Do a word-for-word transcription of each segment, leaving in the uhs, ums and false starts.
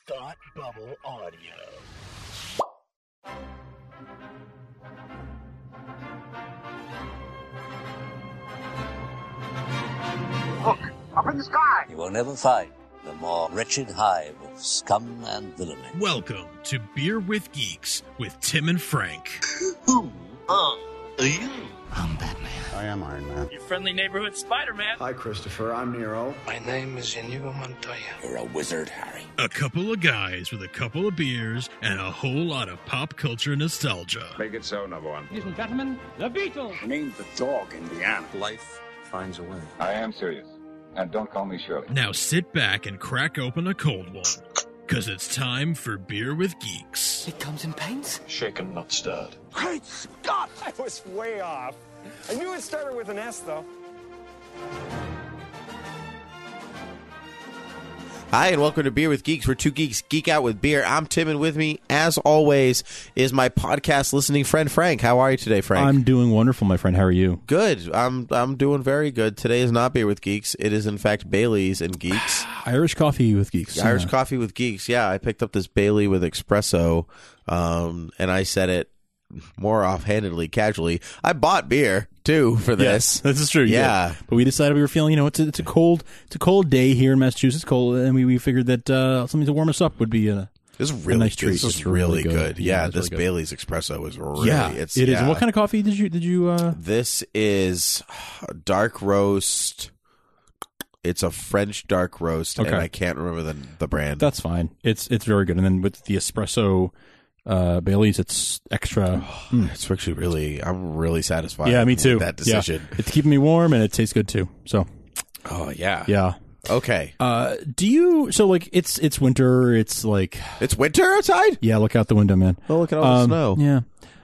Thought Bubble Audio. Look, up in the sky! You will never find the more wretched hive of scum and villainy. Welcome to Beer with Geeks with Tim and Frank. Who are you? I'm Batman. I am Iron Man. Your friendly neighborhood Spider-Man. Hi, Christopher. I'm Nero. My name is Inigo Montoya. You're a wizard, Harry. A couple of guys with a couple of beers and a whole lot of pop culture nostalgia. Make it so, number one. Ladies and gentlemen, the Beatles. Name the dog, Indiana. Life finds a way. I am serious. And don't call me Shirley. Now sit back and crack open a cold one, because it's time for Beer with Geeks. It comes in paints? Shaken, not stirred. Great Scott! I was way off. I knew it started with an S, though. Hi, and welcome to Beer with Geeks, where two geeks geek out with beer. I'm Tim, and with me, as always, is my podcast listening friend, Frank. How are you today, Frank? I'm doing wonderful, my friend. How are you? Good. I'm I'm doing very good. Today is not Beer with Geeks. It is, in fact, Bailey's and Geeks. Irish coffee with Geeks. Irish yeah. coffee with Geeks. Yeah, I picked up this Bailey with espresso, um, and I said it more offhandedly, casually. I bought beer too for this. Yes, this is true. Yeah, did. But we decided we were feeling, you know, it's a, it's a cold, it's a cold day here in Massachusetts, cold, and we, we figured that uh, something to warm us up would be a, this is really a nice good. treat. This is It's really really good. good. Yeah, Yeah, this really good. Bailey's espresso is really. yeah, it's, it is. yeah. And what kind of coffee did you did you? Uh... This is dark roast. It's a French dark roast, Okay. and I can't remember the the brand. That's fine. It's it's very good. And then with the espresso uh, Bailey's, it's extra. mm. It's actually really. I'm really satisfied. Yeah, me too. With that decision. Yeah. It's keeping me warm, and it tastes good too. So Oh yeah. yeah. Okay. Uh, do you? So like, it's it's winter. It's like It's winter outside. yeah. Look out the window, man. Oh, look at all the Um, snow. Yeah.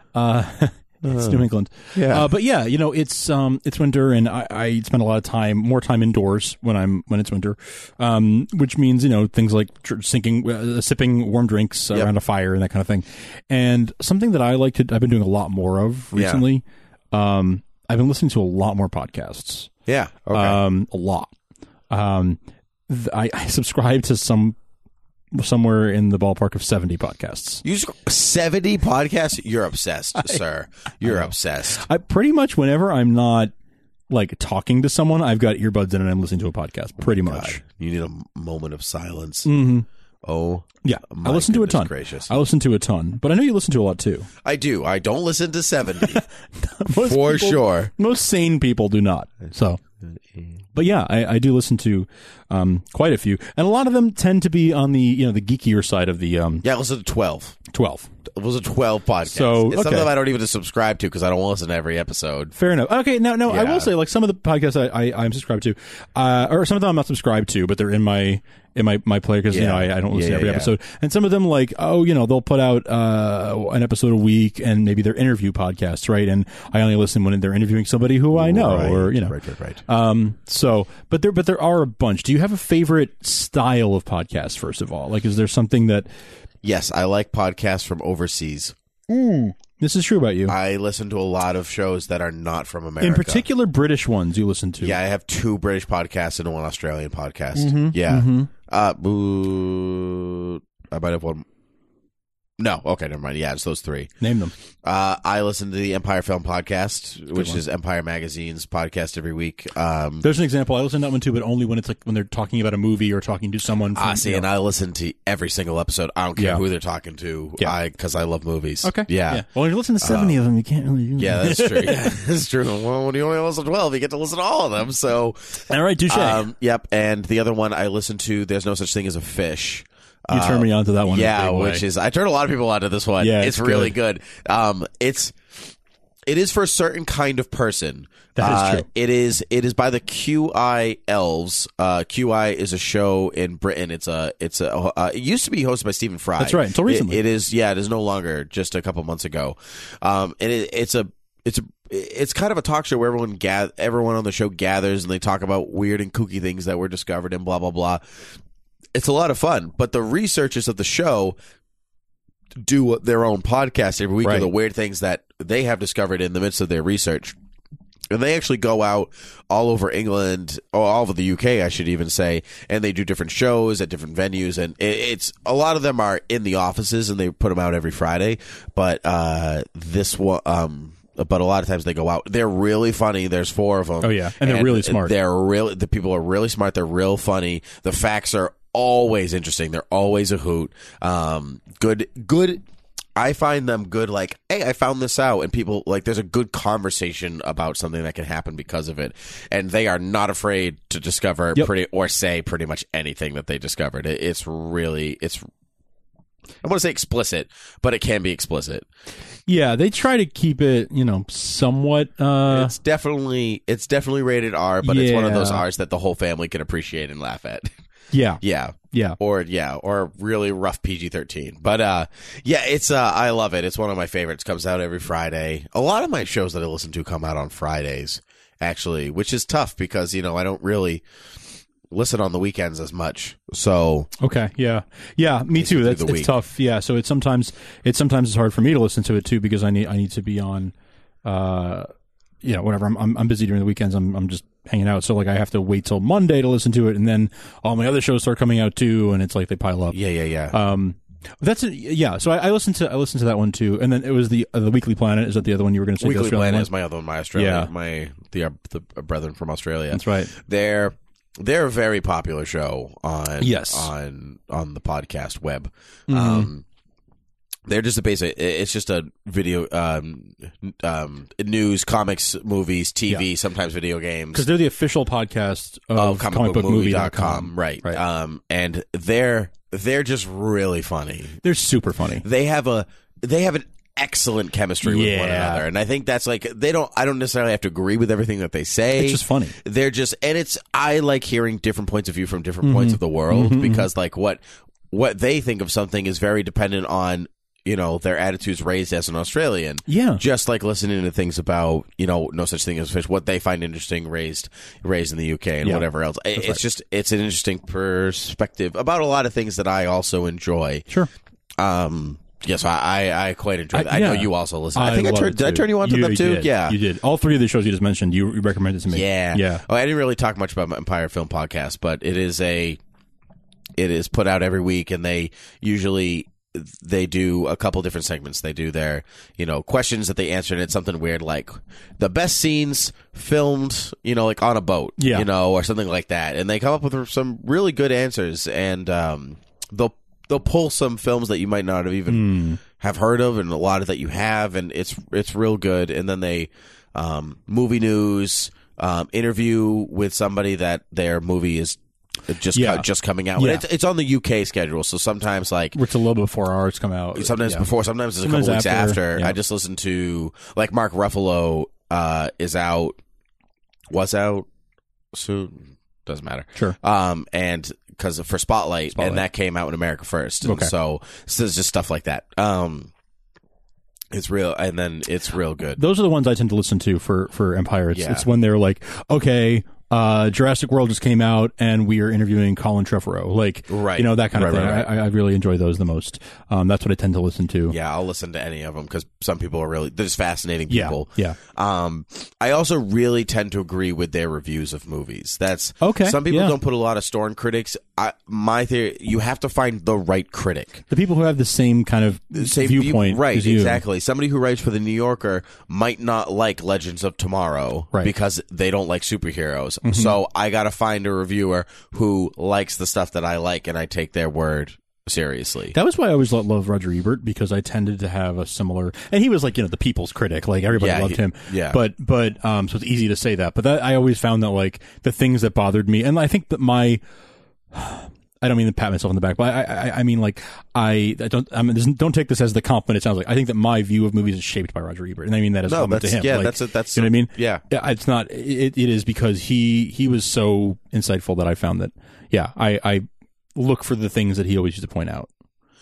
Uh, it's New England. Yeah. Uh, but yeah, you know, it's um, it's winter, and I, I spend a lot of time, more time indoors when I'm when it's winter, um, which means you know things like tr- sinking, uh, sipping warm drinks Yep. around a fire and that kind of thing. And something that I like to, I've been doing a lot more of recently. Um, I've been listening to a lot more podcasts. Yeah. Okay. Um, a lot. Um, th- I, I subscribe to some. Somewhere in the ballpark of seventy podcasts. You seventy podcasts. You're obsessed, sir. You're obsessed. I pretty much whenever I'm not like talking to someone, I've got earbuds in and I'm listening to a podcast. Pretty God, much. you need a m- moment of silence. Mm-hmm. Oh, Yeah, my I listen to a goodness ton. gracious. I listen to a ton, but I know you listen to a lot too. I do. I don't listen to seventy Most for people- sure. Most sane people do not. So, but yeah, I, I do listen to um, quite a few, and a lot of them tend to be on the you know the geekier side of the um, Yeah, I listen to twelve. twelve. It was a twelve podcast. So, it's some okay. of them I don't even subscribe to because I don't want to listen to every episode. Fair enough. Okay, no, no, I Yeah. will say like some of the podcasts I, I I'm subscribed to, uh, or some of them I'm not subscribed to, but they're in my in my my player because you Yeah. know I, I don't listen Yeah, to every yeah, episode. And some of them like oh you know they'll put out uh, an episode a week and maybe they're interview podcasts, right? And I only listen when they're interviewing somebody who I know Right, or you know right, right, right. Um, so but there but there are a bunch. Do you have a favorite style of podcast? First of all, like is there something that Yes, I like podcasts from overseas. this is true about you? I listen to a lot of shows that are not from America. In particular, British ones you listen to. Yeah, I have two British podcasts and one Australian podcast. Mm-hmm, Yeah. mm-hmm. Uh, boo, I might have one. No, okay, never mind. Yeah, it's those three. Name them. Uh, I listen to the Empire Film Podcast, which one. is Empire Magazine's podcast every week. Um, There's an example. I listen to that one too, but only when it's like when they're talking about a movie or talking to someone. From, I see, you know. and I listen to every single episode. I don't care Yeah. who they're talking to, Yeah. I because I love movies. Okay. Yeah. Well, when you listen to seventy of them, you can't really. Yeah, that's true. That's true. Well, when you only listen to twelve, you get to listen to all of them. So, All right, touche. um, yep. And the other one I listen to, There's No Such Thing as a Fish. You turned me on to that one in a Yeah, big way. which is I turned a lot of people onto this one. Yeah, it's, it's really good. Um, it's it is for a certain kind of person. That is Uh, true. It is it is by the Q I Elves. Uh, Q I is a show in Britain. It's a it's a uh, it used to be hosted by Stephen Fry. That's right, until recently. It, it is yeah. It is no longer. Just a couple months ago. Um, and it, it's a it's a it's kind of a talk show where everyone gather everyone on the show gathers and they talk about weird and kooky things that were discovered and blah blah blah. It's a lot of fun, but the researchers of the show do their own podcast every week Right. of the weird things that they have discovered in the midst of their research. And they actually go out all over England, or all over the U K, I should even say, and they do different shows at different venues. And it, it's a lot of them are in the offices, and they put them out every Friday. But uh, this one, um, but a lot of times they go out. They're really funny. There's four of them. Oh yeah, and they're and really smart. They're really the people are really smart. They're real funny. The facts are always interesting. They're always a hoot. Um, good, good. I find them good, like, hey, I found this out, and people, like, there's a good conversation about something that can happen because of it, and they are not afraid to discover yep. pretty or say pretty much anything that they discovered. It, it's really, it's, I want to say explicit, but it can be explicit. Yeah, they try to keep it, you know, somewhat. Uh, it's definitely, it's definitely rated R, but yeah. it's one of those R's that the whole family can appreciate and laugh at. Yeah. Yeah. Yeah. Or, yeah, or really rough P G thirteen. But, uh, yeah, it's, uh, I love it. It's one of my favorites. Comes out every Friday. A lot of my shows that I listen to come out on Fridays, actually, which is tough because, you know, I don't really listen on the weekends as much. So. Okay. Yeah. Yeah. Me too. That's it's tough. Yeah. So it's sometimes, it's sometimes it's hard for me to listen to it too because I need, I need to be on, uh, you know, whenever I'm, I'm, I'm busy during the weekends, I'm, I'm just hanging out. So like I have to wait till Monday to listen to it, and then all my other shows start coming out too, and it's like they pile up. Yeah, yeah, yeah. Um, that's a, yeah. So I, I listened to I listened to that one too, and then it was the uh, the Weekly Planet. Is that the other one you were going to say? Weekly Planet one? is my other one. My Australia, yeah. my the uh, the brethren from Australia. That's right. They're they're a very popular show on yes. on on the podcast web. Mm-hmm. Um, They're just a basic. It's just a video, um, um, news, comics, movies, T V, yeah. sometimes video games. Because they're the official podcast of oh, comic, comic book movie dot com, right? right. Um, and they're they're just really funny. They're super funny. They have a they have an excellent chemistry with yeah. one another, and I think that's like they don't. I don't necessarily have to agree with everything that they say. It's just funny. They're just, and it's. I like hearing different points of view from different mm-hmm. points of the world mm-hmm. because like what what they think of something is very dependent on. You know, their attitudes raised as an Australian. Yeah. Just like listening to things about, you know, no such thing as fish, what they find interesting raised raised in the U K and yeah. whatever else. That's it's right. just, it's an interesting perspective about a lot of things that I also enjoy. Sure. Um, yes, I, I, I quite enjoy that. I, I yeah. know you also listen. I, I think I turned, did I turn you on to you, them too? Did. Yeah. You did. All three of the shows you just mentioned, you, you recommended to me. Yeah. Yeah. Oh, I didn't really talk much about my Empire Film Podcast, but it is a, it is put out every week, and they usually, they do a couple different segments. They do their, you know, questions that they answer, and it's something weird like the best scenes filmed, you know, like on a boat, yeah. you know, or something like that. And they come up with some really good answers, and um, they'll they'll pull some films that you might not have even mm. have heard of, and a lot of that you have, and it's it's real good. And then they um, movie news, um, interview with somebody that their movie is. Just yeah. co- just coming out. Yeah. It's, it's on the U K schedule, so sometimes like it's a little before ours come out. Sometimes yeah. before, sometimes it's a sometimes couple weeks after. after. Yeah. I just listened to like Mark Ruffalo uh, is out, was out soon. Doesn't matter. Sure. Um, and because for Spotlight, Spotlight, and that came out in America first. And okay. So, so it's just stuff like that. Um, it's real, and then it's real good. Those are the ones I tend to listen to for for Empire. It's, Yeah. it's when they're like, okay. Uh, Jurassic World just came out, and we are interviewing Colin Trevorrow, like, right. you know, that kind of right, thing. right, right. I, I really enjoy those the most. Um, that's what I tend to listen to. Yeah, I'll listen to any of them because some people are really they're just fascinating Yeah, people. yeah. Um, I also really tend to agree with their reviews of movies. That's Okay, Some people yeah. don't put a lot of store in critics. I, my theory, you have to find the right critic. The people who have the same kind of Same viewpoint, view, right? as you. Exactly. Somebody who writes for the New Yorker might not like Legends of Tomorrow, Right. because they don't like superheroes. Mm-hmm. So I got to find a reviewer who likes the stuff that I like, and I take their word seriously. That was why I always lo- loved Roger Ebert, because I tended to have a similar, and he was like, you know, the people's critic, like everybody Yeah, loved he- him. yeah. But, but, um, so it's easy to say that, but that, I always found that like the things that bothered me, and I think that my, I don't mean to pat myself on the back, but I, I, I mean, like, I, I don't, I mean, this- don't take this as the compliment it sounds like. I think that my view of movies is shaped by Roger Ebert, and I mean that as a No, compliment to that's- him. yeah, Like, that's a- that's you know what I mean? yeah. It's not, it, it is because he, he was so insightful that I found that, yeah, I, I look for the things that he always used to point out.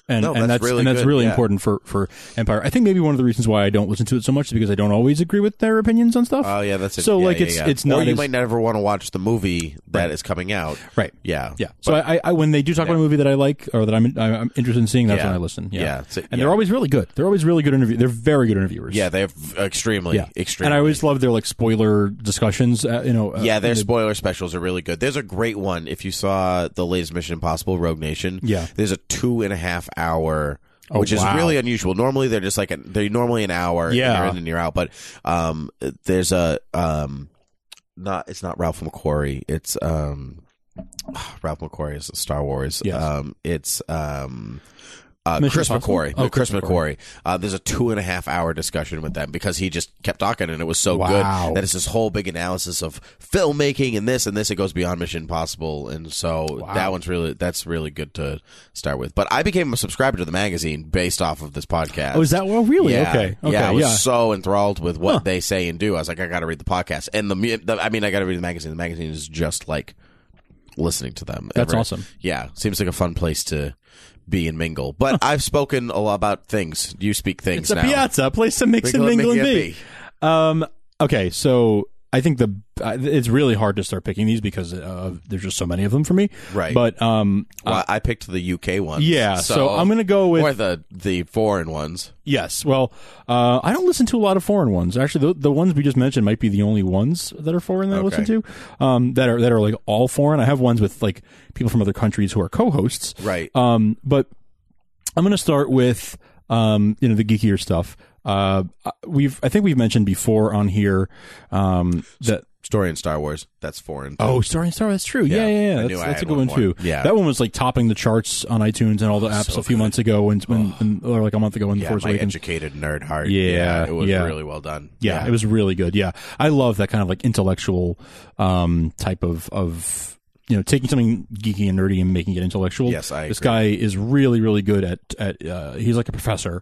And, no, and that's that's really and that's good, really yeah. important for, for Empire. I think maybe one of the reasons why I don't listen to it so much is because I don't always agree with their opinions on stuff. Oh yeah, that's it. So yeah, like yeah, it's yeah. it's not or you as, might never want to watch the movie that Right. is coming out. Right. Yeah. Yeah. So But- I, I when they do talk Yeah. about a movie that I like or that I'm I'm interested in seeing, that's Yeah. when I listen. Yeah. Yeah. So- and yeah. they're always really good. They're always really good interview. They're very good interviewers. Yeah, they're extremely, Yeah. extremely. And I always love their like spoiler discussions. Uh, you know. Uh, Yeah, their the- spoiler specials are really good. There's a great one if you saw the latest Mission Impossible: Rogue Nation. Yeah. There's a two and a half hour. Oh, which is wow. really unusual. Normally they're just like a, they're normally an hour. Yeah. and you're in and you're out. But um, there's a um, not it's not Ralph McQuarrie. It's um, Ralph McQuarrie is Star Wars. Yes. Um, it's um. Uh, Mission Chris Impossible? McQuarrie. Oh, No, Chris Chris McQuarrie. Uh, there's a two and a half hour discussion with them because he just kept talking and it was so Wow. good that it's this whole big analysis of filmmaking and this and this. It goes beyond Mission Impossible, and so Wow. that one's really that's really good to start with. But I became a subscriber to the magazine based off of this podcast. Oh, is that well? Really? Yeah. Okay. Okay. yeah, I was yeah. so enthralled with what Huh. they say and do. I was like, I got to read the podcast, and the, mu- the I mean, I got to read the magazine. The magazine is just like listening to them. That's Every- awesome. Yeah, seems like a fun place to be and mingle. But I've spoken a lot about things. You speak things It's a now. piazza, a place to mix and Mingle mingle and and be. Um. Okay. So I think the uh, it's really hard to start picking these because uh, there's just so many of them for me. Right. But um. Well, uh, I picked the U K ones. yeah. So, I'm gonna go with or the the foreign ones. yes. Well, uh, I don't listen to a lot of foreign ones. Actually, the, the ones we just mentioned might be the only ones that are foreign that I listen Okay. to. Um. That are that are like all foreign. I have ones with like people from other countries who are co-hosts. Right. Um. But I'm going to start with, um, you know, the geekier stuff. Uh, we've, I think we've mentioned before on here, um, that Story in Star Wars. That's foreign. Too. oh, Story in Star Wars. That's true. Yeah, Yeah. yeah, yeah. I That's, knew I that's a had good one one too. more. Yeah. that one was like topping the charts on iTunes and all the apps So a few good. months ago, when, when, when or like a month ago when yeah, Force my Awakens. educated nerd heart. Yeah, it was yeah. really well done. Yeah, it was really good. Yeah, I love that kind of like intellectual um, type of of. You know, taking something geeky and nerdy and making it intellectual. Yes, I This agree. guy is really, really good at at. Uh, he's like a professor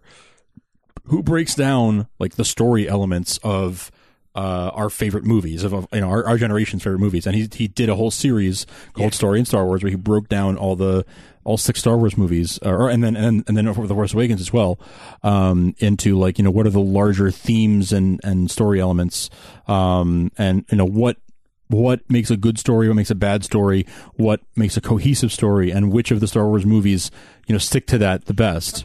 who breaks down like the story elements of uh, our favorite movies, of, of you know our, our generation's favorite movies, and he he did a whole series called Yeah. Story in Star Wars where he broke down all the all six Star Wars movies, or and then and, and then for The Force Awakens as well, um, into like you know what are the larger themes and and story elements, um, and you know what. What makes a good story? What makes a bad story? What makes a cohesive story? And which of the Star Wars movies, you know, stick to that the best?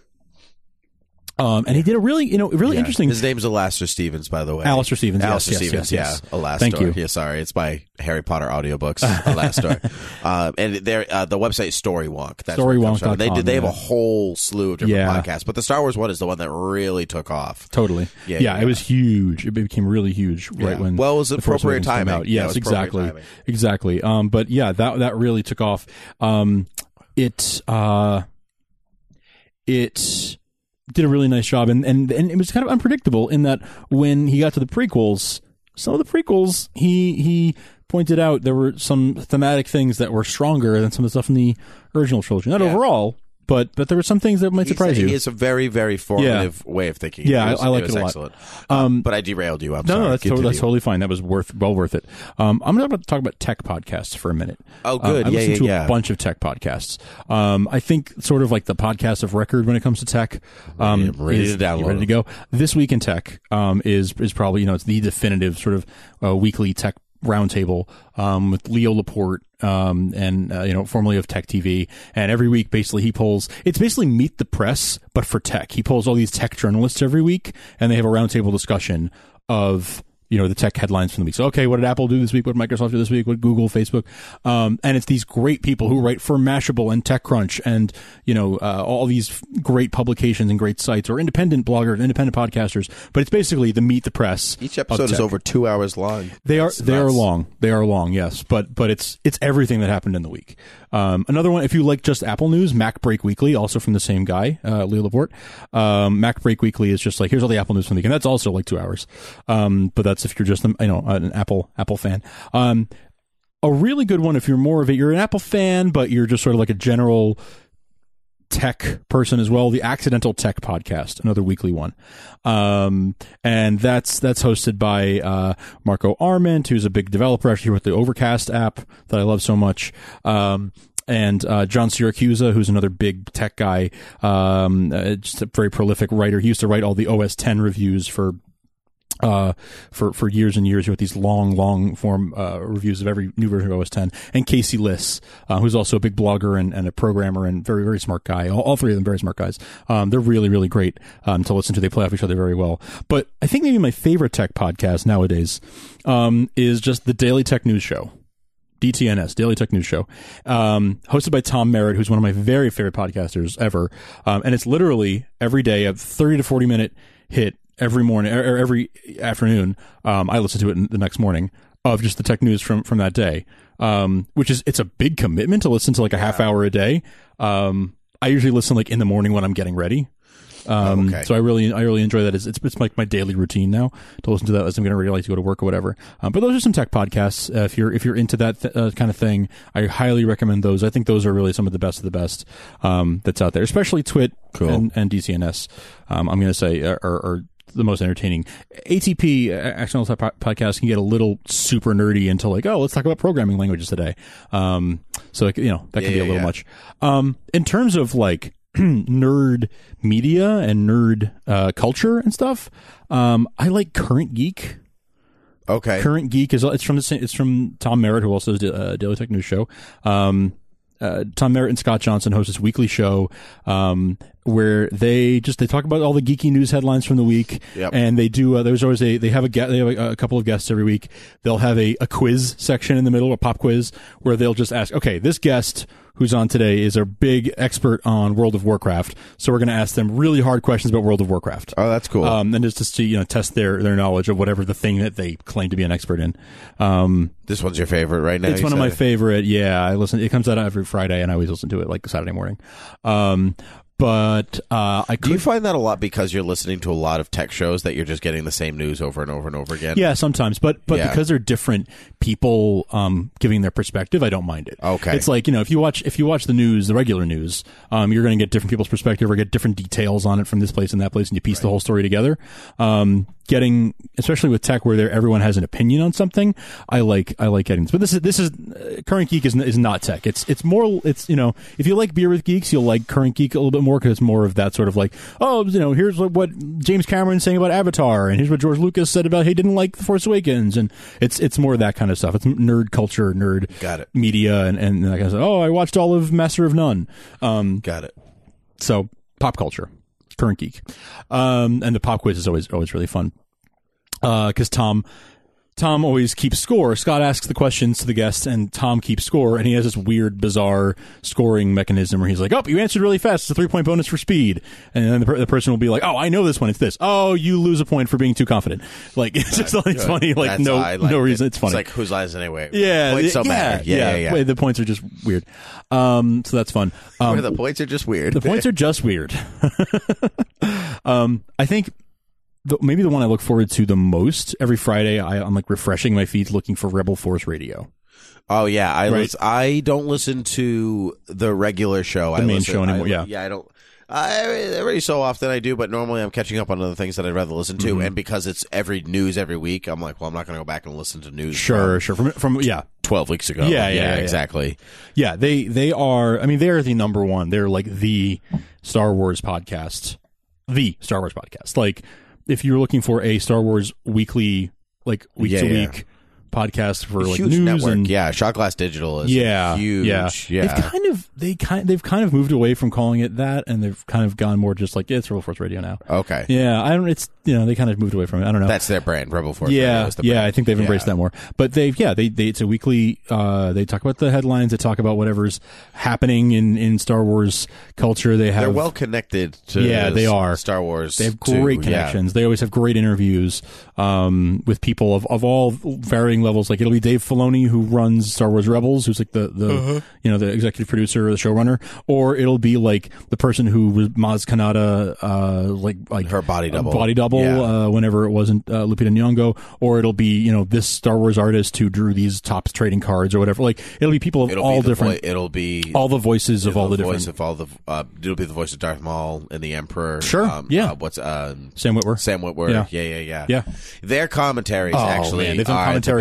Um, and he did a really, you know, really Yeah. interesting. His name's Alastair Stevens, by the way. Alastair Stevens, yes, Alastair yes, Stevens, yes, yes. yeah. Alastair. Thank you. Yeah, sorry. It's by Harry Potter audiobooks. Alastair. uh, and they're, uh, the website is Storywonk. That's where it comes from. Storywonk dot com, They did. They have yeah. a whole slew of different Yeah. podcasts, but the Star Wars one is the one that really took off. Totally. Yeah, Yeah, yeah. it was huge. It became really huge right Yeah. when. Well, it was The Force appropriate Awakens came timing. out. Yeah, it Yes, was appropriate exactly, timing. exactly. Um, but yeah, that that really took off. Um, it uh, it did a really nice job, and, and and it was kind of unpredictable in that when he got to the prequels, some of the prequels he he pointed out there were some thematic things that were stronger than some of the stuff in the original trilogy. Not Yeah. overall, but but there were some things that might surprise you. It's a very, very formative way of thinking. Yeah, it was, I- I like it, was it a lot. excellent. Um, but I derailed you. I'm No, sorry. no, that's, to- Continue. that's totally fine. That was worth well worth it. Um, I'm going to talk about tech podcasts for a minute. Oh, Uh, good. I Yeah, listen yeah, to yeah. a bunch of tech podcasts. Um, I think sort of like the podcast of record when it comes to tech. Um, I'm ready is- to download you ready to them. go? This Week in Tech um, is is probably you know it's the definitive sort of uh, weekly tech roundtable um, with Leo Laporte, um, and uh, you know formerly of Tech T V. And every week, basically, he pulls. It's basically Meet the Press, but for tech. He pulls all these tech journalists every week, and they have a roundtable discussion of you know the tech headlines from the week. So, okay, what did Apple do this week? What did Microsoft do this week? What did Google, Facebook? Um, and it's these great people who write for Mashable and TechCrunch, and you know uh, all these great publications and great sites, or independent bloggers, independent podcasters. But it's basically the Meet the Press. Each of episode is tech. over two hours long. They are That's they are nuts. long. They are long, yes. But but it's it's everything that happened in the week. Um, another one, if you like just Apple news, Mac Break Weekly, also from the same guy, uh, Leo Laporte. Um, Mac Break Weekly is just like here's all the Apple news from the week, and that's also like two hours. Um, but that's if you're just you know an Apple Apple fan. Um, a really good one if you're more of a you're an Apple fan, but you're just sort of like a general tech person as well. The Accidental Tech Podcast, another weekly one, um, and that's that's hosted by uh, Marco Arment, who's a big developer actually with the Overcast app that I love so much. Um, and uh, John Siracusa, who's another big tech guy, um, uh, just a very prolific writer. He used to write all the O S ten reviews for uh for for years and years. He wrote these long long form uh reviews of every new version of O S ten. And Casey Liss, uh, who's also a big blogger and, and a programmer and very very smart guy. All, all three of them very smart guys. Um they're really really great um to listen to. They play off each other very well. But I think maybe my favorite tech podcast nowadays um is just the Daily Tech News Show. D T N S, Daily Tech News Show, um, hosted by Tom Merritt, who's one of my very favorite podcasters ever. Um, and it's literally every day a thirty to forty minute hit every morning or every afternoon. Um, I listen to it in the next morning of just the tech news from, from that day. Um, which is, it's a big commitment to listen to like a half hour a day. Um, I usually listen like in the morning when I'm getting ready. Um, oh, okay. So I really, I really enjoy that. It's, it's, it's like my daily routine now to listen to that as I'm getting ready like to go to work or whatever. Um, but those are some tech podcasts. Uh, if you're, if you're into that th- uh, kind of thing, I highly recommend those. I think those are really some of the best of the best, um, that's out there, especially Twit cool. and, and D T N S. Um, I'm going to say are, are the most entertaining. A T P, Accidental Tech Podcast, can get a little super nerdy into like, oh, let's talk about programming languages today. Um, so, you know, that can yeah, be a little yeah. much. Um, in terms of like, nerd media and nerd uh, culture and stuff. Um, I like Current Geek. Okay, Current Geek is it's from the same, it's from Tom Merritt, who also does a Daily Tech News Show. Um, uh, Tom Merritt and Scott Johnson host this weekly show um, where they just they talk about all the geeky news headlines from the week. Yep. And they do. Uh, there's always a they have a they have a, a couple of guests every week. They'll have a, a quiz section in the middle, a pop quiz, where they'll just ask, okay, this guest who's on today is a big expert on World of Warcraft, so we're going to ask them really hard questions about World of Warcraft. Oh, that's cool. Um, and just to see, you know, test their, their knowledge of whatever the thing that they claim to be an expert in. Um, this one's your favorite right now? It's one of my favorite. Yeah, I listen. It comes out every Friday, and I always listen to it like Saturday morning. Um, But uh, I could, do you find that a lot because you're listening to a lot of tech shows that you're just getting the same news over and over and over again? Yeah, sometimes, but but yeah. because they're different people um, giving their perspective, I don't mind it. Okay, it's like, you know, if you watch if you watch the news, the regular news, um, you're going to get different people's perspective or get different details on it from this place and that place, and you piece right. the whole story together. Um, getting, especially with tech, where there everyone has an opinion on something, I like I like getting. But this is this is uh, Current Geek is is not tech. It's it's more it's you know, if you like Beer with Geeks, you'll like Current Geek a little bit more because it's more of that sort of like, oh, you know, here's what James Cameron's saying about Avatar, and here's what George Lucas said about he didn't like The Force Awakens, and it's it's more of that kind of stuff. It's nerd culture, nerd Got it. media, and and that kind of stuff. Oh, I watched all of Master of None. Um, Got it. So pop culture, Current Geek, um, and the pop quiz is always always really fun because uh, Tom. Tom always keeps score. Scott asks the questions to the guests, and Tom keeps score, and he has this weird, bizarre scoring mechanism where he's like, oh, you answered really fast. It's a three-point bonus for speed. And then the, per- the person will be like, oh, I know this one. It's this. Oh, you lose a point for being too confident. Like, it's just like, it's funny. Like, That's no like no it. reason. It's funny. It's like, whose lines anyway? Yeah. Points don't yeah, matter. Yeah, yeah, yeah. yeah. The points are just weird. Um, so that's fun. Um, the points are just weird. The points are just weird. um, I think... The, maybe the one I look forward to the most every Friday, I, I'm like refreshing my feeds looking for Rebel Force Radio. Oh yeah, I right. listen, I don't listen to the regular show. The I main listen, show anymore. I, yeah, yeah, I don't. I every so often I do, but normally I'm catching up on other things that I'd rather listen to. Mm-hmm. And because it's every news every week, I'm like, well, I'm not going to go back and listen to news. Sure, from sure. From from yeah, twelve weeks ago. Yeah, yeah, yeah, yeah, exactly. Yeah, they they are. I mean, they are the number one. They're like the Star Wars podcast, the Star Wars podcast. Like, if you're looking for a Star Wars weekly, like week yeah, to yeah. week podcast for a like huge news network. and yeah, Shot Glass Digital is yeah, huge. Yeah. yeah, they've kind of they kind they've kind of moved away from calling it that, and they've kind of gone more just like yeah, it's Rebel Force Radio now. Okay, yeah, I don't. It's you know they kind of moved away from it. I don't know. That's their brand, Rebel Force. Yeah, Radio is the yeah, brand. I think they've embraced yeah. that more. But they've yeah, they, they it's a weekly. Uh, they talk about the headlines. They talk about whatever's happening in, in Star Wars culture. They have They're well connected to yeah, they are Star Wars. They have great too. connections. Yeah. They always have great interviews um, with people of, of all varying levels. Like it'll be Dave Filoni who runs Star Wars Rebels, who's like the, the uh-huh. you know the executive producer or the showrunner, or it'll be like the person who was Maz Kanata, uh, like like her body double, body double. Yeah. Uh, whenever it wasn't uh, Lupita Nyong'o, or it'll be you know this Star Wars artist who drew these top trading cards or whatever. Like it'll be people of it'll all be different. Vo- it'll be all the voices of all the, the different. Voice of all the. Uh, it'll be the voice of Darth Maul and the Emperor. Sure. Um, yeah. Uh, what's uh, Sam Witwer? Sam Witwer. Yeah. Yeah. Yeah. Yeah. Yeah. Their commentaries oh, actually man. They've done are commentary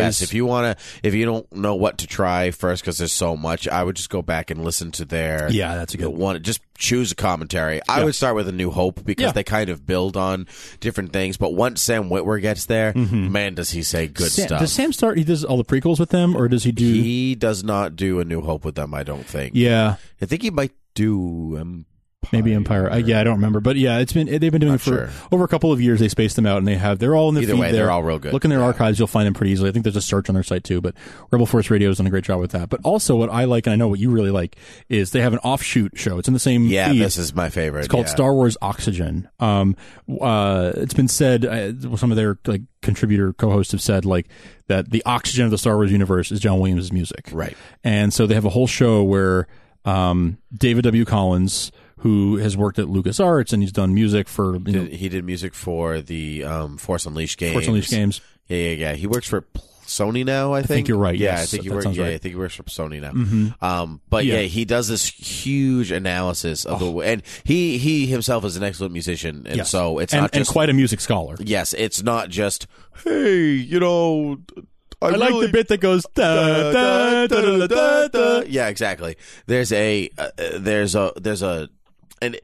best. If you want to, if you don't know what to try first, because there's so much, I would just go back and listen to their. Yeah, that's a good one. Just choose a commentary. I yeah. would start with A New Hope because yeah. they kind of build on different things. But once Sam Witwer gets there, mm-hmm. man, does he say good Sam, stuff. Does Sam start, he does all the prequels with them, or does he do... He does not do A New Hope with them, I don't think. Yeah. I think he might do... Um, Maybe Empire. Uh, yeah, I don't remember, but yeah, it's been they've been doing Not it for sure. over a couple of years. They spaced them out, and they have they're all in the Either feed way, there. they're all real good. Look in their yeah. archives; you'll find them pretty easily. I think there's a search on their site too. But Rebel Force Radio has done a great job with that. But also, what I like, and I know what you really like, is they have an offshoot show. It's in the same yeah. feed. This is my favorite. It's called yeah. Star Wars Oxygen. Um, uh, it's been said uh, some of their like contributor co-hosts have said like that the oxygen of the Star Wars universe is John Williams' music, right? And so they have a whole show where um, David W. Collins, who has worked at LucasArts and he's done music for... You did, know, he did music for the um, Force Unleashed games. Force Unleashed games. Yeah, yeah, yeah. He works for Sony now, I think. I think you're right. Yeah, yes, I think he that works. sounds Yeah, right. I think he works for Sony now. Mm-hmm. Um, but yeah. Yeah. he does this huge analysis of Oh. the way, and he he himself is an excellent musician, and Yes. so it's and, not just and quite a music scholar. yes, it's not just hey, you know. I, I really, like the bit that goes da da da da da da. da. Yeah, exactly. There's a uh, there's a there's a and.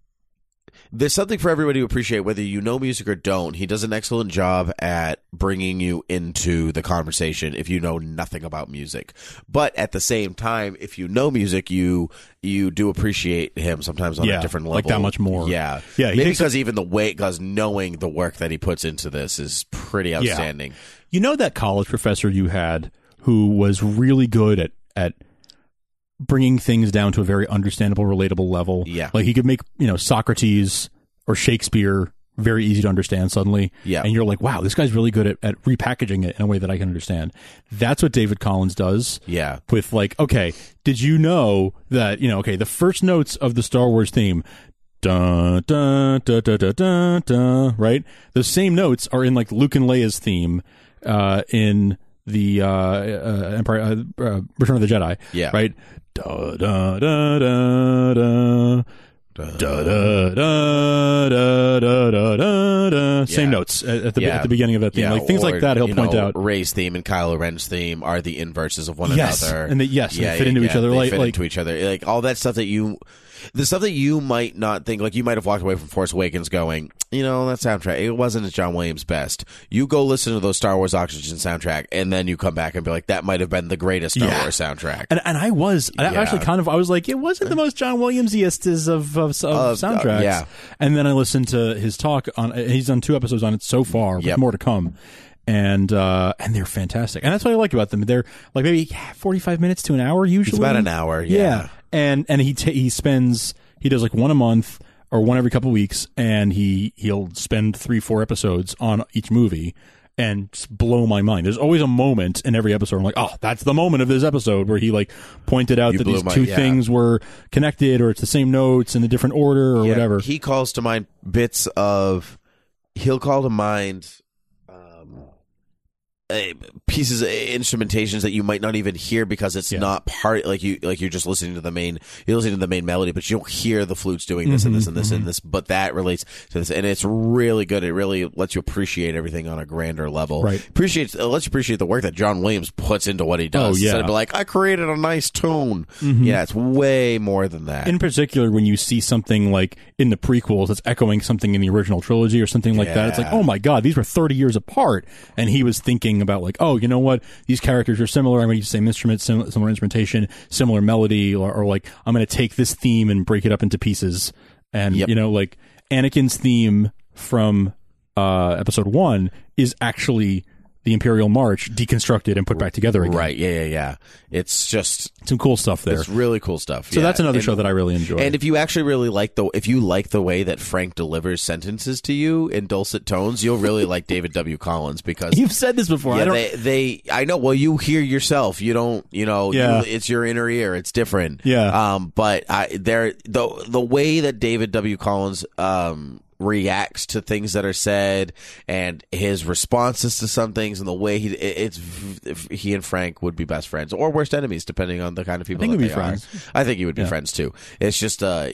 There's something for everybody to appreciate, whether you know music or don't. He does an excellent job at bringing you into the conversation if you know nothing about music. But at the same time, if you know music, you you do appreciate him sometimes on Yeah, a different level. like that much more. Yeah. Yeah, he Maybe takes because even the way, because knowing the work that he puts into this is pretty outstanding. You know that college professor you had who was really good at at bringing things down to a very understandable, relatable level. Yeah. Like he could make, you know, Socrates or Shakespeare very easy to understand suddenly. Yeah. And you're like, wow, this guy's really good at, at repackaging it in a way that I can understand. That's what David Collins does. Yeah. With like, okay, did you know that, you know, okay, the first notes of the Star Wars theme, dun, dun, dun, dun, dun, dun, dun, right? The same notes are in like Luke and Leia's theme uh, in the uh, uh, Empire, uh, uh, Return of the Jedi. Yeah. Right? Da da da da da. Da da da da da da da da. Same Yeah. notes at, at the Yeah. at the beginning of that theme, Yeah, like things or, like that. He'll you point know, out Rey's theme and Kylo Ren's theme are the inverses of one yes, another, and they, yes, and yeah, they fit into yeah, each other. They Like, fit like into each other, like all that stuff that you, the stuff that you might not think, like you might have walked away from Force Awakens going, you know, that soundtrack, it wasn't John Williams' best. You go listen to those Star Wars Oxygen soundtrack, and then you come back and be like, that might have been the greatest Star Yeah. Wars soundtrack. And and I was I Yeah. actually kind of I was like it wasn't the most John Williamsiest of of, of Uh, soundtracks. uh, yeah. And then I listened to his talk on. He's done two episodes on it so far, with Yep. more to come. And uh, and they're fantastic. And that's what I like about them. They're like maybe forty-five minutes to an hour usually. It's about an hour, yeah. And and he t- he spends he does like one a month or one every couple of weeks, and he he'll spend three four episodes on each movie. And just blow my mind. There's always a moment in every episode. I'm like, oh, that's the moment of this episode where he like pointed out You that blew these my- two yeah. things were connected, or it's the same notes in a different order, or Yeah, whatever. He calls to mind bits of, he'll call to mind um, uh, pieces of instrumentations that you might not even hear because it's Yeah. not part, like you like you're just listening to the main you're listening to the main melody, but you don't hear the flutes doing this and this and this and this, but that relates to this, and it's really good. It really lets you appreciate everything on a grander level. Right. Appreciates it lets you appreciate the work that John Williams puts into what he does. Oh, yeah. Instead of be like, I created a nice tune. Yeah, it's way more than that. In particular, when you see something like in the prequels that's echoing something in the original trilogy or something like that, it's like, Yeah. oh my god, these were thirty years apart, and he was thinking about like, oh, you know what, these characters are similar. I'm going to use the same instrument, sim- similar instrumentation, similar melody, or, or like I'm going to take this theme and break it up into pieces. And Yep. you know, like Anakin's theme from uh, episode one is actually the Imperial March deconstructed and put back together again. Right, yeah, yeah, yeah. It's just Some cool stuff there. it's really cool stuff. So yeah. that's another And- show that I really enjoy. And if you actually really like the if you like the way that Frank delivers sentences to you in dulcet tones, you'll really like David W. Collins because You've said this before. I yeah, don't, they they I know. Well, you hear yourself. You don't. You know. Yeah. You, it's your inner ear. It's different. Yeah. Um. But I there the the way that David W. Collins um reacts to things that are said and his responses to some things and the way he it, it's he and Frank would be best friends or worst enemies depending on the kind of people think that we'd they be friends. are. I think you would be Yeah. friends too. It's just a,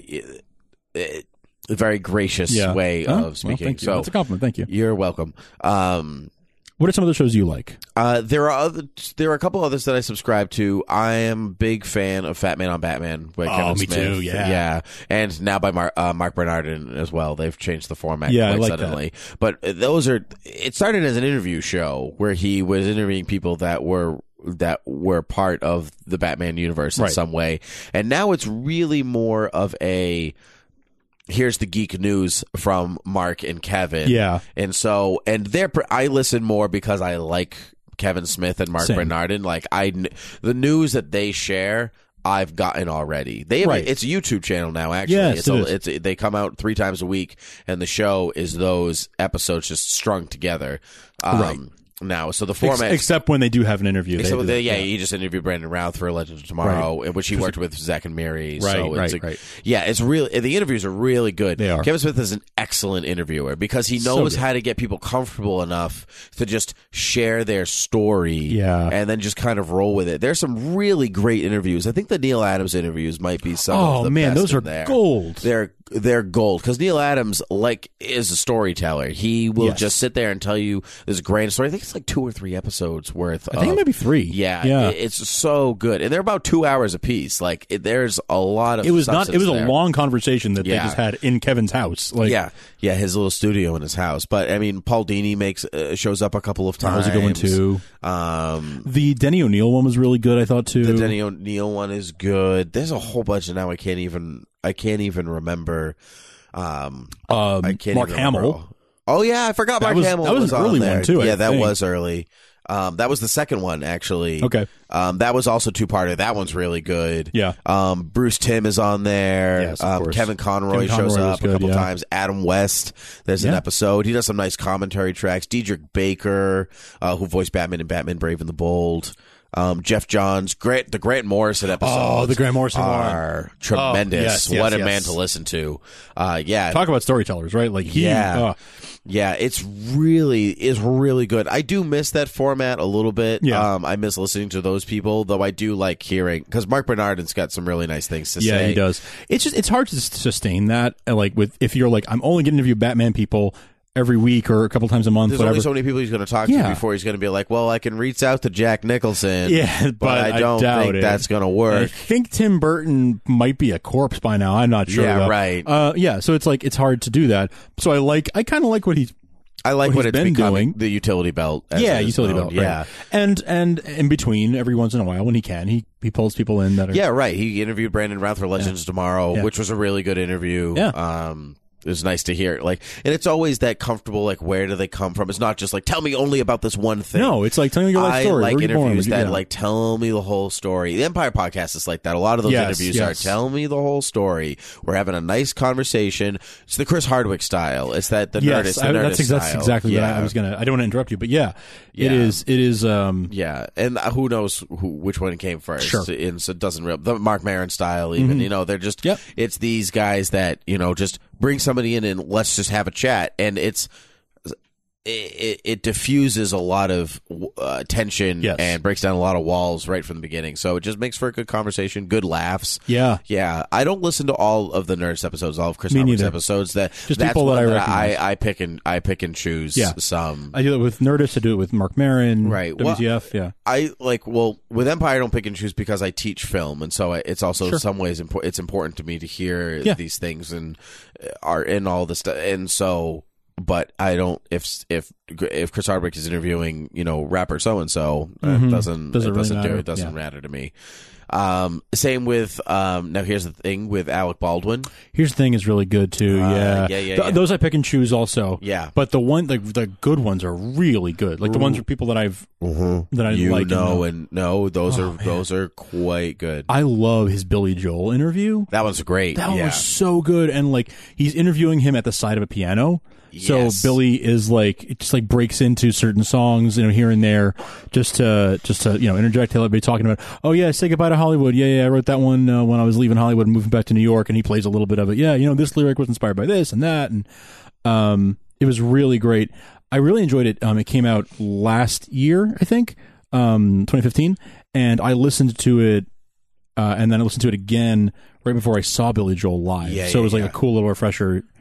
a very gracious Yeah. way Oh, well, of speaking. thank you. So That's a compliment. Thank you. You're welcome. Um, What are some of the shows you like? Uh, there are other, there are a couple others that I subscribe to. I am a big fan of Fat Man on Batman by Oh, Kevin me Smith. too, yeah. yeah, and now by Mar- uh, Mark Bernardin as well. They've changed the format Yeah, I quite like suddenly. But those are. It started as an interview show where he was interviewing people that were that were part of the Batman universe in Right. some way, and now it's really more of a. Here's the geek news from Mark and Kevin. Yeah. And so, and they're, I listen more because I like Kevin Smith and Mark Same. Bernardin. Like, I, the news that they share, I've gotten already. They have, Right. It's a YouTube channel now, actually. Yes, it's, it a, is. it's They come out three times a week, and the show is those episodes just strung together. Um, Right. Now, so the Ex- format. except when they do have an interview. They Except do they, that, yeah, he just interviewed Brandon Routh for Legends of Tomorrow, in which he worked with Zach and Miri. Right, so it's right, a- right. Yeah, it's really the interviews are really good. They are. Kevin Smith is an excellent interviewer because he So knows good. how to get people comfortable enough to just share their story, Yeah. and then just kind of roll with it. There's some really great interviews. I think the Neil Adams interviews might be some. Oh, of the man, best those in are there. gold. They're they're gold because Neil Adams like is a storyteller. He will Yes. just sit there and tell you this grand story. I think it's like two or three episodes worth. I think of, it might be three. Yeah, Yeah. it- it's so good, and they're about two hours a piece. Like it, there's a lot of. It was not. It substance was a there. long conversation that they Yeah. just had in Kevin's house. Like, yeah, yeah, his little studio in his house. But I mean, Paul Dini makes uh, shows up a couple of that times. was a good one too. Um, The Denny O'Neil one was really good. I thought too. the Denny O'Neil one is good. There's a whole bunch of now I can't even. I can't even remember. Um, Um, I can't Mark even remember Hamill. all- Oh yeah, I forgot That Mark was- Hamill. that was an on early there. one, too, I Yeah, that think. was early. Um, that was the second one actually. Okay. Um, that was also two parter. That one's really good. Yeah. Um, Bruce Timm is on there. Yes, of um, course. Kevin Conroy Kevin shows Conroy was up a good, couple yeah. times. Adam West. There's an Yeah. episode. He does some nice commentary tracks. Diedrich Baker, uh, who voiced Batman in Batman Brave and the Bold. Um, Jeff Johns, Grant, the Grant Morrison episodes. Oh, the Grant Morrison are one. tremendous. Oh, yes, yes, what a yes. man to listen to. Uh, yeah. Talk about storytellers, right? Like, he, Yeah. uh, Yeah, it's really is really good. I do miss that format a little bit. Yeah. Um, I miss listening to those people, though I do like hearing because Mark Bernardin's got some really nice things to yeah, say. he does. It's just it's hard to s- sustain that. uh, Like with if you're like I'm only going to interview Batman people every week or a couple times a month. There's whatever. only so many people he's going to talk Yeah. to before he's going to be like, well, I can reach out to Jack Nicholson. Yeah, but, but I don't I doubt think it. that's going to I work. think Tim Burton might be a corpse by now. I'm not sure. Yeah, though. right. Uh, yeah, so it's like it's hard to do that. So I like I kind of like what he's I like what what, he's it's been becoming, doing. the utility belt. as yeah it is utility known. belt. Yeah. Right. And and in between every once in a while when he can he he pulls people in that are Yeah, right. He interviewed Brandon Routh for Legends Tomorrow, Yeah. which was a really good interview. Yeah. Um, it was nice to hear. Like, and it's always that comfortable. Like, where do they come from? It's not just like tell me only about this one thing. No, it's like telling me your life I story. like Where were you born? interviews Where'd you- that yeah. like tell me the whole story. The Empire podcast is like that. A lot of those Yes, interviews yes. are tell me the whole story. We're having a nice conversation. It's the Chris Hardwick style. It's that the yes, Nerdist. The I, Nerdist that's, that's style. exactly yeah. what I, I was gonna. I don't want to interrupt you, but yeah, Yeah. it is. It is. Um, Yeah, and who knows who, which one came first? Sure. And so it doesn't real the Mark Maron style. Even Mhm. you know they're just Yep. it's these guys that you know just bring somebody in and let's just have a chat, and it's it, it diffuses a lot of uh, tension Yes. and breaks down a lot of walls right from the beginning. So it just makes for a good conversation, good laughs. Yeah. Yeah. I don't listen to all of the Nerdist episodes, all of Chris Me Hardwick's neither. episodes. That Just that's people that one I that recognize. I, I pick and I pick and choose. Yeah. Some. I do it with Nerdist. I do it with Mark Maron. Right. W T F. yeah. I like well with Empire I don't pick and choose because I teach film, and so I, it's also Sure. in some ways impo- it's important to me to hear Yeah. these things and uh, are in all this stuff, and so. But I don't if if if Chris Hardwick is interviewing you know rapper so and so it Mhm. doesn't Doesn't it really doesn't do matter. it doesn't Yeah. matter to me. Um, same with um. Now here's the thing with Alec Baldwin. Here's the thing is really good too. Uh, yeah. yeah, yeah, Th- yeah. Those I pick and choose also. Yeah. But the one, the the good ones are really good. Like the ones with people that I've that I you like. and know know. and no those Oh, are man. those are quite good. I love his Billy Joel interview. That one's great. That one yeah. was so good, and like he's interviewing him at the side of a piano. So Yes. Billy is like it just like breaks into certain songs, you know, here and there, just to just to you know interject. Everybody talking about, oh yeah, say goodbye to Hollywood. Yeah, yeah, I wrote that one uh, when I was leaving Hollywood and moving back to New York, and he plays a little bit of it. Yeah, you know, this lyric was inspired by this and that, and um, it was really great. I really enjoyed it. Um, it came out last year, I think, um, twenty fifteen, and I listened to it, uh, and then I listened to it again right before I saw Billy Joel live. Yeah, so it was yeah, like yeah. a cool little refresher.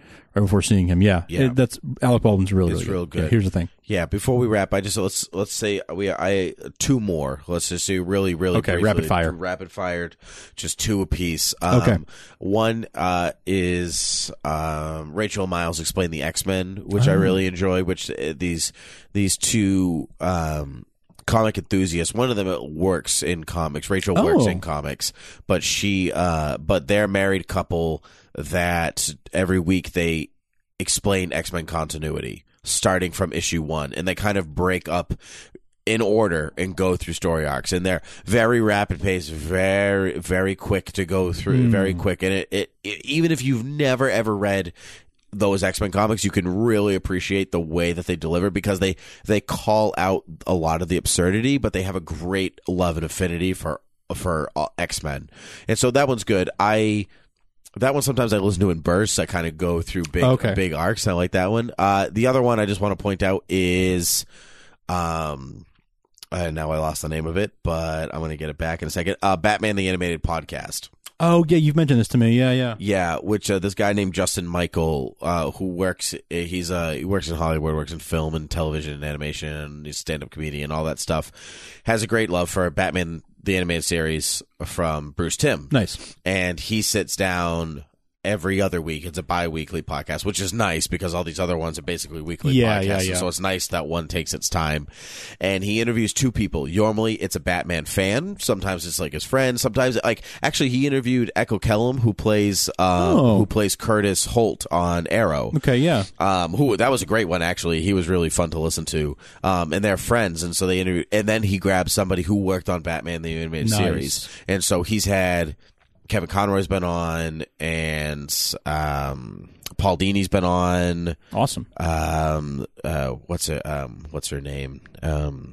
right before seeing him. Yeah, Yeah. It, that's Alec Baldwin's really, It's really real good. Yeah, here's the thing. Yeah, before we wrap, I just let's let's say we I two more. Let's just do really really Okay, briefly. rapid fire. rapid fired, just two apiece. Um, Okay. One uh, is um, Rachel Miles explain the X-Men, which I Oh. really enjoy. Which uh, these these two. Um, comic enthusiast. One of them works in comics. Rachel Oh. works in comics, but she, uh, but they're a married couple that every week they explain X-Men continuity starting from issue one, and they kind of break up in order and go through story arcs, and they're very rapid paced, very, very quick to go through, Mm. very quick. And it, it, it, even if you've never ever read those X-Men comics, you can really appreciate the way that they deliver, because they they call out a lot of the absurdity, but they have a great love and affinity for for uh, X-Men, and so that one's good. I that one sometimes I listen to in bursts. I kind of go through big Okay. big arcs. I like that one. Uh, the other one I just want to point out is, um, uh, now I lost the name of it, but I'm going to get it back in a second. Uh, Batman the Animated Podcast. Oh yeah, you've mentioned this to me. Yeah, yeah. Yeah, which uh, this guy named Justin Michael, uh, who works, he's uh, he works in Hollywood, works in film and television and animation, and he's a stand-up comedian, all that stuff. Has a great love for Batman the Animated Series from Bruce Timm. Nice. And he sits down every other week. It's a bi-weekly podcast, which is nice because all these other ones are basically weekly Yeah, podcasts. yeah, and yeah. So it's nice that one takes its time. And he interviews two people. Normally it's a Batman fan. Sometimes it's like his friend. Sometimes like actually he interviewed Echo Kellum, who plays um, Oh. who plays Curtis Holt on Arrow. Okay, yeah. Um, who that was a great one actually. He was really fun to listen to. Um, and they're friends, and so they interviewed. And then he grabbed somebody who worked on Batman the Animated Nice. Series, and so he's had Kevin Conroy's been on, and um, Paul Dini's been on. Awesome. Um, uh, what's it? Um, what's her name? Um,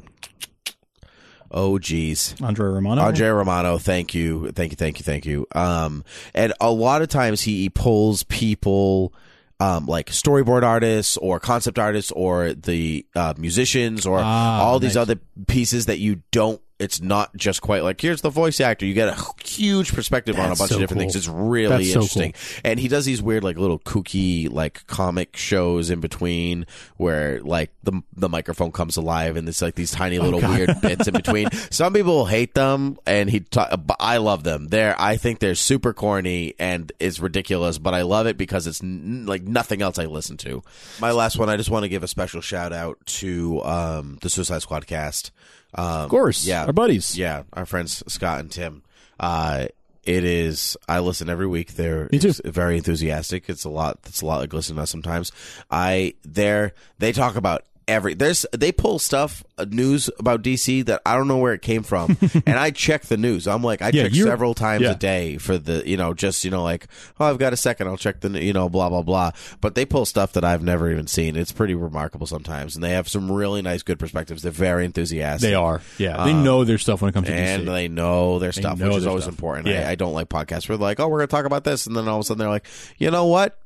oh, geez. Andre Romano. Andre Romano, thank you, thank you, thank you, thank you. Um, and a lot of times he, he pulls people, um, like storyboard artists or concept artists or the uh, musicians or Ah, all these nice. other pieces that you don't. It's not just quite like, here's the voice actor. You get a huge perspective on a That's bunch so of different cool. things. It's really That's so interesting. And he does these weird, like, little kooky, like, comic shows in between where, like, the the microphone comes alive and it's like these tiny little God. weird bits in between. Some people hate them, and he, ta- but I love them. They're, I think they're super corny and it's ridiculous, but I love it because it's n- like nothing else I listen to. My last one, I just want to give a special shout out to um, the Suicide Squad cast. Um, Of course. yeah, Our buddies. yeah, our friends Scott and Tim. Uh, it is. I listen every week. They're Me too. ex- very enthusiastic. It's a lot. It's a lot like listening to us sometimes. I they're they talk about every there's they pull stuff uh, news about D C that I don't know where it came from, and I check the news. I'm like I Yeah, check you're- several times yeah. a day for the you know just you know like oh I've got a second I'll check the you know blah blah blah. But they pull stuff that I've never even seen. It's pretty remarkable sometimes, and they have some really nice good perspectives. They're very enthusiastic. They are. Yeah. They Um, know their stuff when it comes to and D C. they know their stuff, know which is their always stuff. important. Yeah. I, I don't like podcasts where they're like, oh, we're going to talk about this, and then all of a sudden they're like, you know what?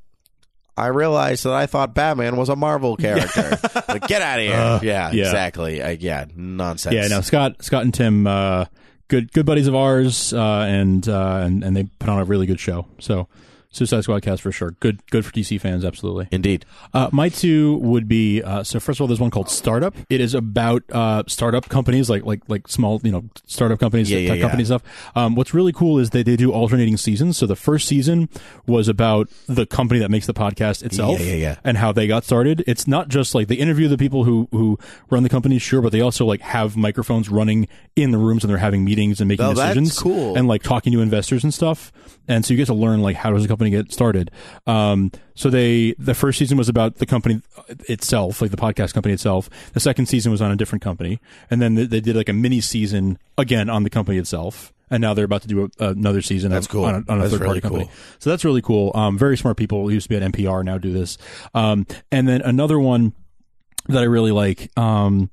I realized that I thought Batman was a Marvel character. Like, get out of here. Uh, yeah, yeah. exactly. I, yeah, nonsense. Yeah, no, Scott, Scott and Tim, uh, good, good buddies of ours, uh, and, uh, and, and they put on a really good show. So, Suicide Squad cast for sure. Good, good for D C fans, absolutely. Indeed. Uh, my two would be, uh, so first of all, there's one called Startup. It is about, uh, startup companies, like, like, like small, you know, startup companies, Yeah, tech yeah, yeah. company stuff. Um, what's really cool is that they do alternating seasons. So the first season was about the company that makes the podcast itself Yeah, yeah, yeah. and how they got started. It's not just like they interview the people who, who run the company, sure, but they also like have microphones running in the rooms and they're having meetings and making Oh, that's decisions. cool. And like talking to investors and stuff. And so you get to learn like how does a company get started. Um, so they the first season was about the company itself, like the podcast company itself. The second season was on a different company, and then they, they did like a mini season again on the company itself. And now they're about to do a, another season That's of, cool. on a, on a That's third party really company. cool. So that's really cool. Um, very smart people who used to be at N P R now do this. Um, and then another one that I really like. Um,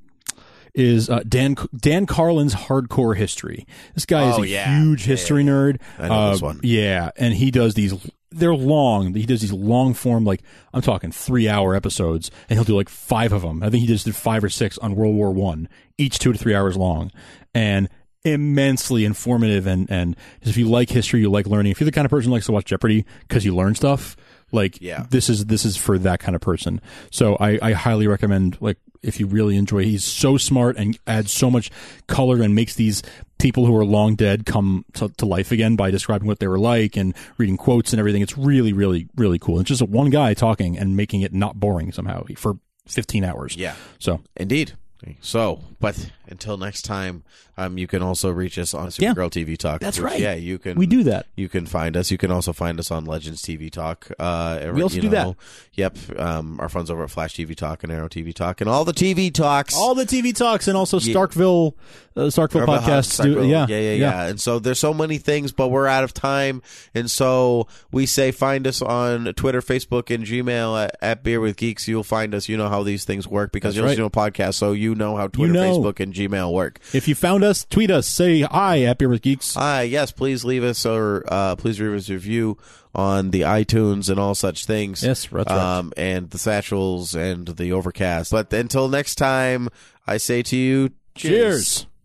is uh, Dan Dan Carlin's Hardcore History. This guy is Oh, a yeah. huge history Yeah, yeah, nerd. I know Uh, this one. Yeah, and he does these. They're long. He does these long form, like I'm talking three hour episodes, and he'll do like five of them. I think he just did five or six on World War One, each two to three hours long, and immensely informative. And and if you like history, you like learning. If you're the kind of person who likes to watch Jeopardy because you learn stuff, Like, Yeah. this is this is for that kind of person. So I, I highly recommend, like, if you really enjoy, he's so smart and adds so much color and makes these people who are long dead come to, to life again by describing what they were like and reading quotes and everything. It's really, really, really cool. It's just one guy talking and making it not boring somehow for fifteen hours. Yeah. So Indeed. So, but until next time, um, you can also reach us on Supergirl Yeah. T V Talk. That's which, right. Yeah, you can. We do that. You can find us. You can also find us on Legends T V Talk. Uh, We also you do know, that. Yep. Um, our friends over at Flash T V Talk and Arrow T V Talk and all the T V talks. all the T V talks and also Yeah. Starkville, uh, Starkville Starkville podcasts. Hub, do, Starkville. yeah, yeah, yeah, yeah. And so there's so many things, but we're out of time. And so we say find us on Twitter, Facebook, and Gmail at, at Beer with Geeks. You'll find us. You know how these things work because That's you're right. listening to a podcast, so you know how Twitter, You know. Facebook, and Gmail work. If you found us, tweet us. Say hi at Beer with Geeks. Ah, yes, please leave us or uh, please leave us a review on the iTunes and all such things. Yes, that's right. Um, and the Satchels and the Overcast. But until next time, I say to you, cheers. Cheers.